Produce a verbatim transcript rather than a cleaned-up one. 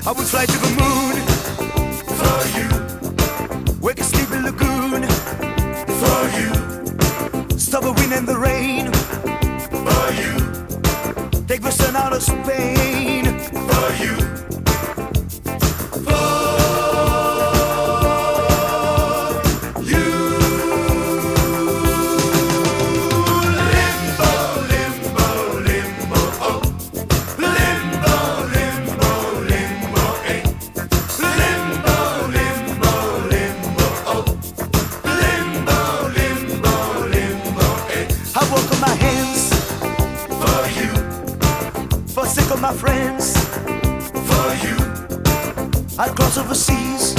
I would fly to the moon for you. Wake a sleepy lagoon for you. Stop the wind and the rain for you. Take the sun out of Spain for you. Forsake all my friends for you. I'd cross overseas